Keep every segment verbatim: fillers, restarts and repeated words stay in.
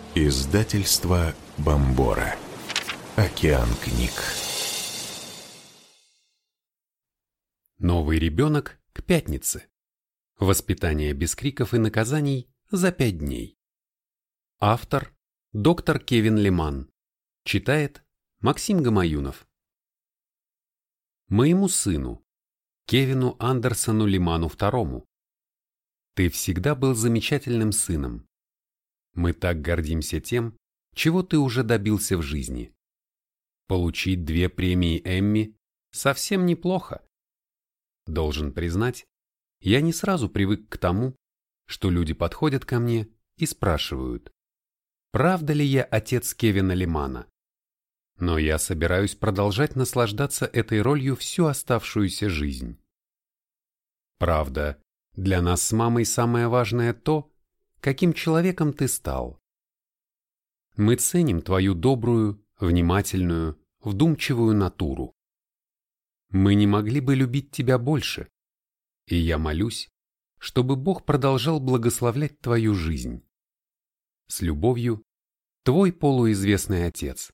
Издательство Бомбора. Океан книг. Новый ребенок к пятнице. Воспитание без криков и наказаний за пять дней. Автор – доктор Кевин Леман. Читает Максим Гамаюнов. Моему сыну, Кевину Андерсону Леману второму. Ты всегда был замечательным сыном. Мы так гордимся тем, чего ты уже добился в жизни. Получить две премии Эмми совсем неплохо. Должен признать, я не сразу привык к тому, что люди подходят ко мне и спрашивают, правда ли я отец Кевина Лемана. Но я собираюсь продолжать наслаждаться этой ролью всю оставшуюся жизнь. Правда, для нас с мамой самое важное то, каким человеком ты стал. Мы ценим твою добрую, внимательную, вдумчивую натуру. Мы не могли бы любить тебя больше, и я молюсь, чтобы Бог продолжал благословлять твою жизнь. С любовью, твой полуизвестный отец.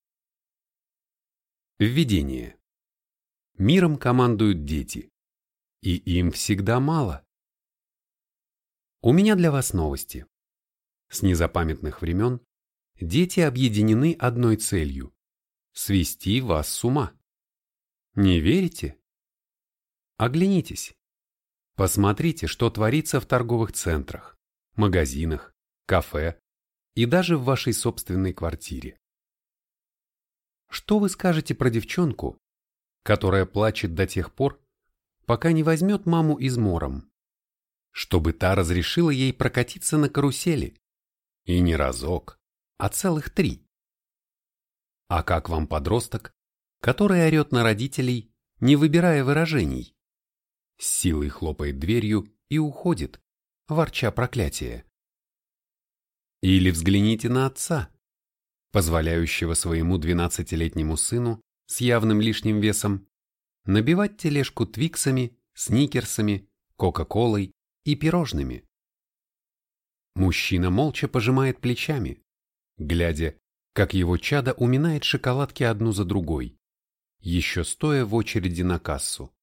Введение. Миром командуют дети, и им всегда мало. У меня для вас новости. С незапамятных времен дети объединены одной целью – свести вас с ума. Не верите? Оглянитесь. Посмотрите, что творится в торговых центрах, магазинах, кафе и даже в вашей собственной квартире. Что вы скажете про девчонку, которая плачет до тех пор, пока не возьмет маму измором, чтобы та разрешила ей прокатиться на карусели? И не разок, а целых три. А как вам подросток, который орет на родителей, не выбирая выражений? С силой хлопает дверью и уходит, ворча проклятие. Или взгляните на отца, позволяющего своему двенадцатилетнему сыну с явным лишним весом набивать тележку твиксами, сникерсами, кока-колой и пирожными. Мужчина молча пожимает плечами, глядя, как его чадо уминает шоколадки одну за другой, еще стоя в очереди на кассу.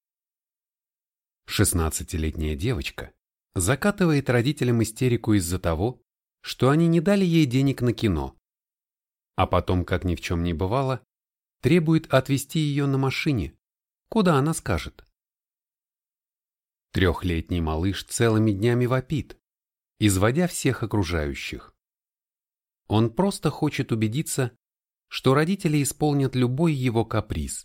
Шестнадцатилетняя девочка закатывает родителям истерику из-за того, что они не дали ей денег на кино, а потом, как ни в чем не бывало, требует отвезти ее на машине, куда она скажет. Трехлетний малыш целыми днями вопит, изводя всех окружающих. Он просто хочет убедиться, что родители исполнят любой его каприз.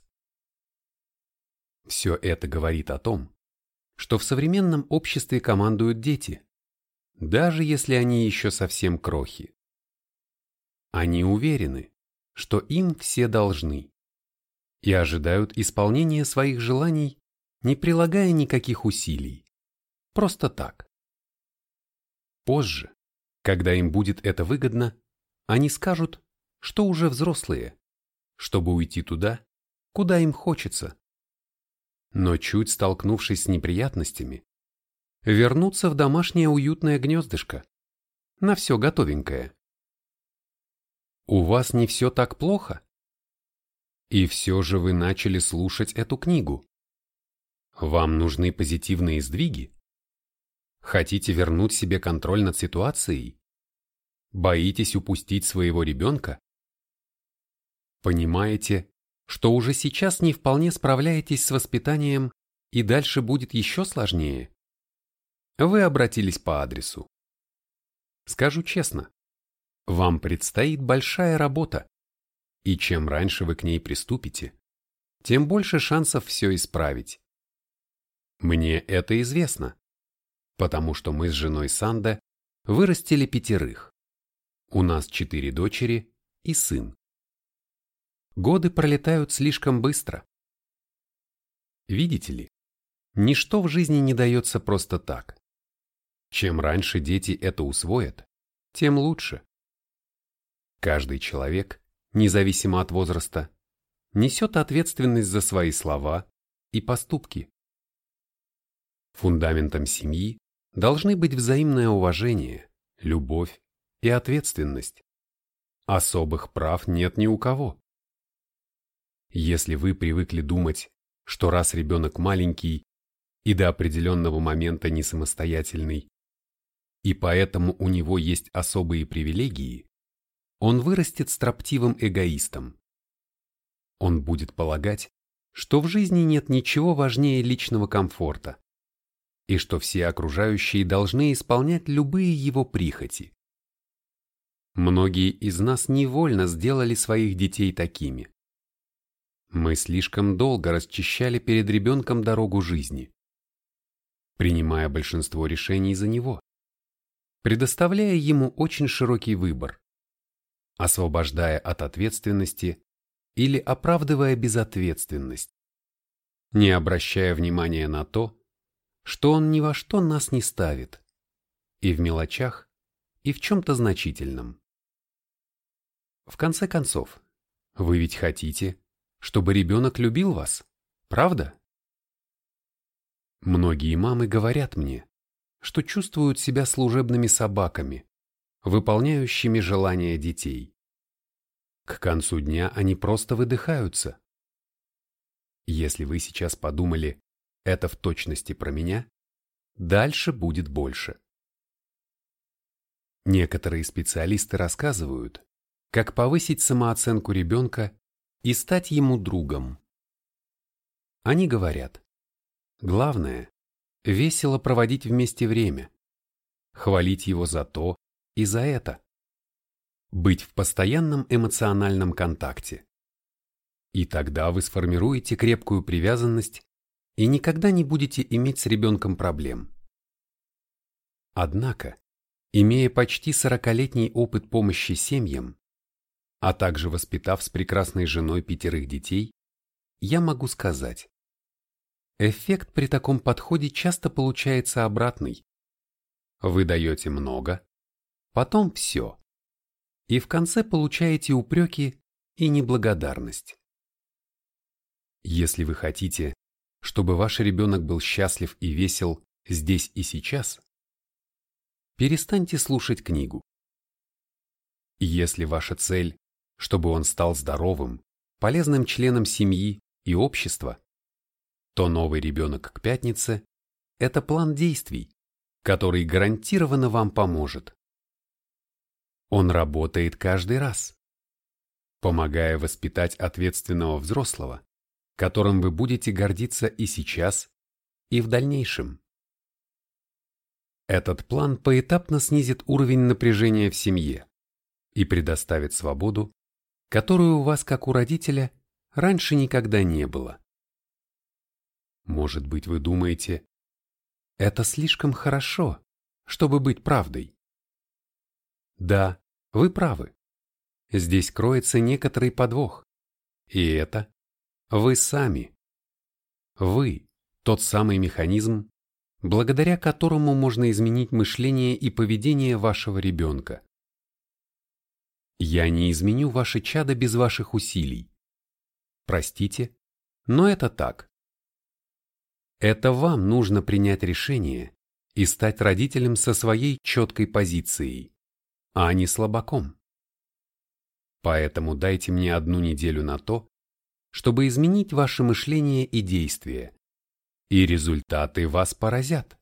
Все это говорит о том, что в современном обществе командуют дети, даже если они еще совсем крохи. Они уверены, что им все должны, и ожидают исполнения своих желаний, не прилагая никаких усилий, просто так. Позже, когда им будет это выгодно, они скажут, что уже взрослые, чтобы уйти туда, куда им хочется. Но чуть столкнувшись с неприятностями, вернуться в домашнее уютное гнездышко, на все готовенькое. У вас не все так плохо? И все же вы начали слушать эту книгу. Вам нужны позитивные сдвиги? Хотите вернуть себе контроль над ситуацией? Боитесь упустить своего ребенка? Понимаете, что уже сейчас не вполне справляетесь с воспитанием и дальше будет еще сложнее? Вы обратились по адресу. Скажу честно, вам предстоит большая работа, и чем раньше вы к ней приступите, тем больше шансов все исправить. Мне это известно, потому что мы с женой Санда вырастили пятерых. У нас четыре дочери и сын. Годы пролетают слишком быстро. Видите ли, ничто в жизни не дается просто так. Чем раньше дети это усвоят, тем лучше. Каждый человек, независимо от возраста, несет ответственность за свои слова и поступки. Фундаментом семьи должны быть взаимное уважение, любовь и ответственность. особых прав нет ни у кого. Если вы привыкли думать, что раз ребенок маленький и до определенного момента не самостоятельный, и поэтому у него есть особые привилегии, он вырастет строптивым эгоистом. Он будет полагать, что в жизни нет ничего важнее личного комфорта, и что все окружающие должны исполнять любые его прихоти. Многие из нас невольно сделали своих детей такими. Мы слишком долго расчищали перед ребенком дорогу жизни, принимая большинство решений за него, предоставляя ему очень широкий выбор, освобождая от ответственности или оправдывая безответственность, не обращая внимания на то, что он ни во что нас не ставит, и в мелочах, и в чем-то значительном. В конце концов, вы ведь хотите, чтобы ребенок любил вас, правда? Многие мамы говорят мне, что чувствуют себя служебными собаками, выполняющими желания детей. К концу дня они просто выдыхаются. Если вы сейчас подумали, это в точности про меня, дальше будет больше. Некоторые специалисты рассказывают, как повысить самооценку ребенка и стать ему другом. Они говорят, главное – весело проводить вместе время, хвалить его за то и за это, быть в постоянном эмоциональном контакте. И тогда вы сформируете крепкую привязанность и никогда не будете иметь с ребенком проблем. Однако, имея почти сорокалетний опыт помощи семьям, а также воспитав с прекрасной женой пятерых детей, я могу сказать, эффект при таком подходе часто получается обратный. Вы даете много, потом все, и в конце получаете упреки и неблагодарность. Если вы хотите, чтобы ваш ребенок был счастлив и весел здесь и сейчас, перестаньте слушать книгу. Если ваша цель, чтобы он стал здоровым, полезным членом семьи и общества, то новый ребенок к пятнице – это план действий, который гарантированно вам поможет. Он работает каждый раз, помогая воспитать ответственного взрослого, которым вы будете гордиться и сейчас, и в дальнейшем. Этот план поэтапно снизит уровень напряжения в семье и предоставит свободу, которую у вас, как у родителя, раньше никогда не было. Может быть, вы думаете, это слишком хорошо, чтобы быть правдой. Да, вы правы. Здесь кроется некоторый подвох. И это вы сами. Вы – тот самый механизм, благодаря которому можно изменить мышление и поведение вашего ребенка. Я не изменю ваше чадо без ваших усилий. Простите, но это так. Это вам нужно принять решение и стать родителем со своей четкой позицией, а не слабаком. Поэтому дайте мне одну неделю на то, чтобы изменить ваше мышление и действия, и результаты вас поразят.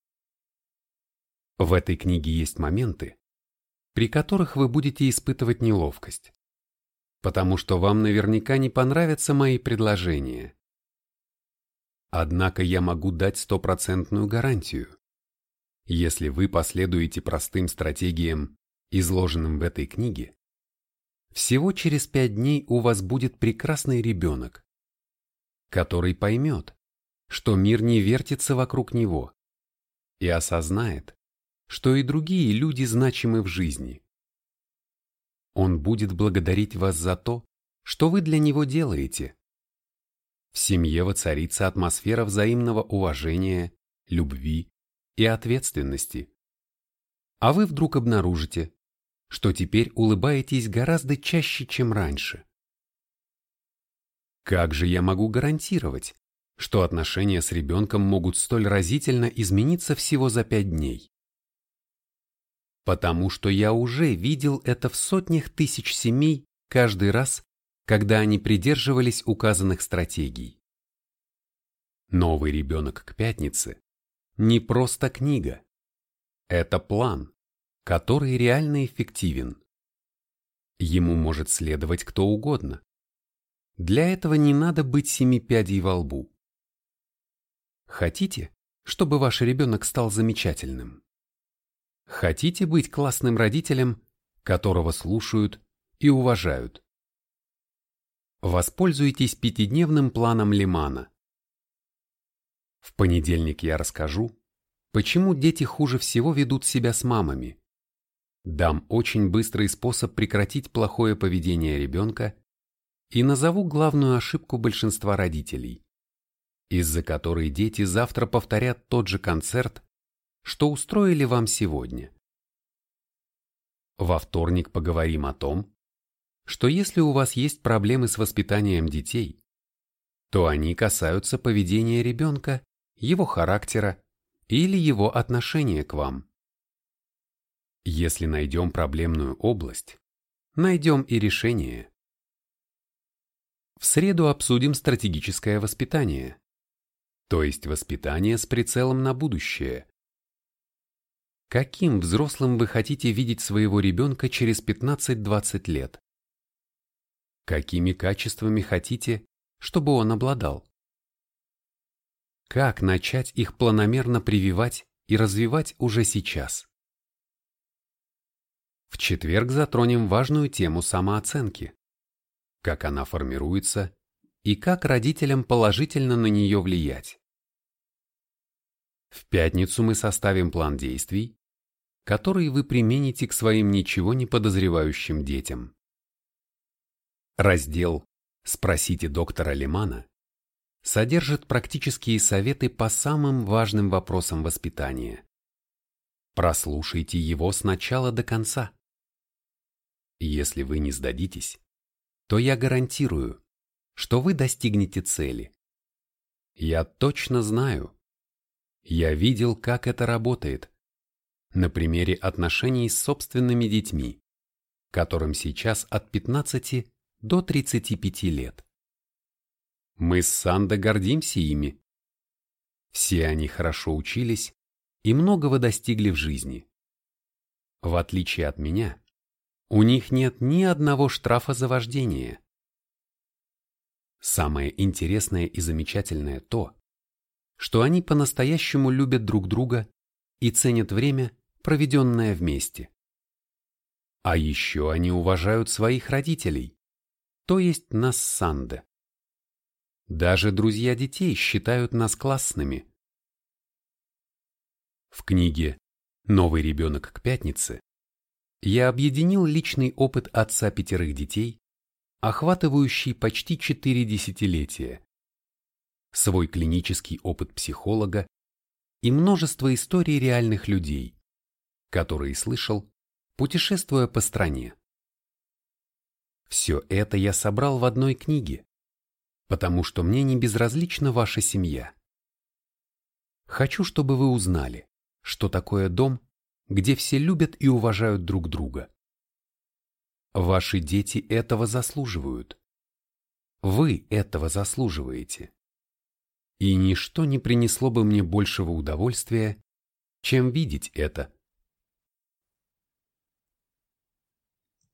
В этой книге есть моменты, при которых вы будете испытывать неловкость, потому что вам наверняка не понравятся мои предложения. Однако я могу дать стопроцентную гарантию. Если вы последуете простым стратегиям, изложенным в этой книге, всего через пять дней у вас будет прекрасный ребенок, который поймет, что мир не вертится вокруг него, и осознает, что и другие люди значимы в жизни. Он будет благодарить вас за то, что вы для него делаете. В семье воцарится атмосфера взаимного уважения, любви и ответственности. А вы вдруг обнаружите, что теперь улыбаетесь гораздо чаще, чем раньше. Как же я могу гарантировать, что отношения с ребенком могут столь разительно измениться всего за пять дней? Потому что я уже видел это в сотнях тысяч семей каждый раз, когда они придерживались указанных стратегий. Новый ребенок к пятнице не просто книга. Это план, который реально эффективен. Ему может следовать кто угодно. Для этого не надо быть семи пядей во лбу. Хотите, чтобы ваш ребенок стал замечательным? Хотите быть классным родителем, которого слушают и уважают? Воспользуйтесь пятидневным планом Лемана. В понедельник я расскажу, почему дети хуже всего ведут себя с мамами. Дам очень быстрый способ прекратить плохое поведение ребенка и назову главную ошибку большинства родителей, из-за которой дети завтра повторят тот же концерт, что устроили вам сегодня. Во вторник поговорим о том, что если у вас есть проблемы с воспитанием детей, то они касаются поведения ребенка, его характера или его отношения к вам. Если найдем проблемную область, найдем и решение. В среду обсудим стратегическое воспитание, то есть воспитание с прицелом на будущее. Каким взрослым вы хотите видеть своего ребенка через пятнадцать-двадцать лет? Какими качествами хотите, чтобы он обладал? Как начать их планомерно прививать и развивать уже сейчас? В четверг затронем важную тему самооценки, как она формируется и как родителям положительно на нее влиять. В пятницу мы составим план действий, который вы примените к своим ничего не подозревающим детям. Раздел «Спросите доктора Лемана» содержит практические советы по самым важным вопросам воспитания. Прослушайте его с начала до конца. Если вы не сдадитесь, то я гарантирую, что вы достигнете цели. Я точно знаю. Я видел, как это работает, на примере отношений с собственными детьми, которым сейчас от пятнадцати до тридцати пяти лет. Мы с Сандо гордимся ими. Все они хорошо учились и многого достигли в жизни. В отличие от меня, у них нет ни одного штрафа за вождение. Самое интересное и замечательное то, что они по-настоящему любят друг друга и ценят время, проведенное вместе. А еще они уважают своих родителей, то есть нас с Сандо. Даже друзья детей считают нас классными. В книге «Новый ребенок к пятнице» я объединил личный опыт отца пятерых детей, охватывающий почти четыре десятилетия, свой клинический опыт психолога и множество историй реальных людей, которые слышал, путешествуя по стране. Все это я собрал в одной книге, потому что мне не безразлична ваша семья. Хочу, чтобы вы узнали, что такое дом, где все любят и уважают друг друга. Ваши дети этого заслуживают. Вы этого заслуживаете. И ничто не принесло бы мне большего удовольствия, чем видеть это.